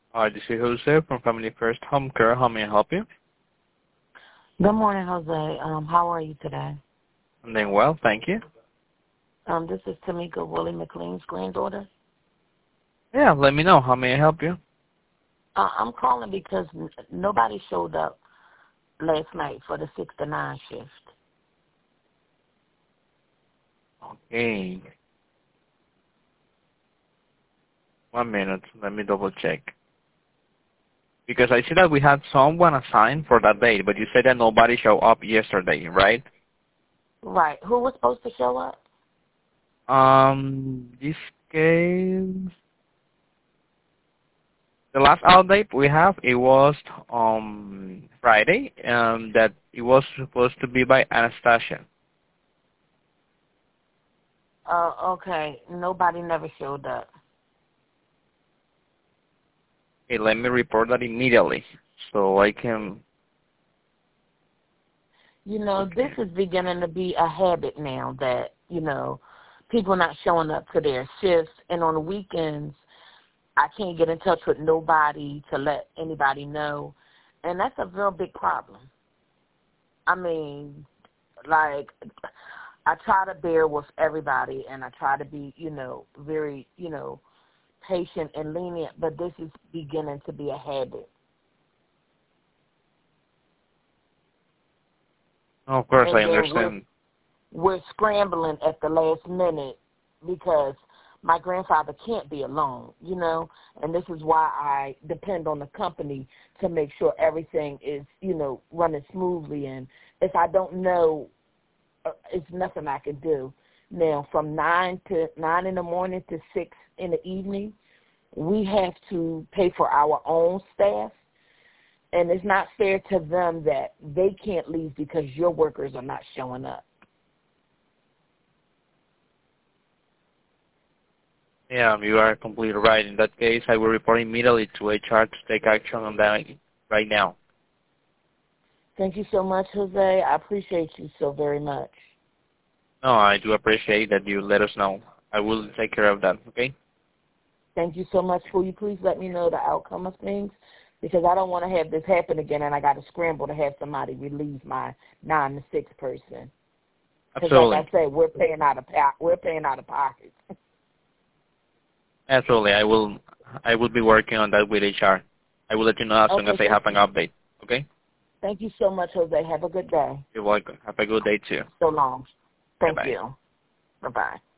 Hi, this is Jose from Family First Home Care. How may I help you? Good morning, Jose. How are you today? I'm doing well, thank you. This is Tamika Willie McLean's granddaughter. Yeah, let me know. How may I help you? I'm calling because nobody showed up last night for the 6 to 9 shift. Okay. 1 minute. Let me double check. Because I see that we had someone assigned for that day, but you said that nobody showed up yesterday, right? Right. Who was supposed to show up? This case, the last update we have, it was Friday, that it was supposed to be by Anastasia. Okay. Nobody never showed up. Okay, let me report that immediately so I can. This is beginning to be a habit now that, people not showing up to their shifts. And on the weekends, I can't get in touch with nobody to let anybody know. And that's a real big problem. I mean, like, I try to bear with everybody, and I try to be, very, patient and lenient, but this is beginning to be a habit. Of course, And I then understand. we're scrambling at the last minute because my grandfather can't be alone, and this is why I depend on the company to make sure everything is, running smoothly. And if I don't know, it's nothing I can do. Now, from 9 in the morning to 6 in the evening, we have to pay for our own staff, and it's not fair to them that they can't leave because your workers are not showing up. Yeah, you are completely right. In that case, I will report immediately to HR to take action on that right now. Thank you so much, Jose. I appreciate you so very much. No, I do appreciate that you let us know. I will take care of that, okay? Thank you so much. Will you please let me know the outcome of things? Because I don't want to have this happen again, and I got to scramble to have somebody relieve my 9 to 6 person. Because, Absolutely. like I said, we're paying out of pocket. Absolutely. I will be working on that with HR. I will let you know as soon as I have an update, okay? Thank you so much, Jose. Have a good day. You're welcome. Have a good day, too. So long. Thank Bye-bye. you. Bye-bye.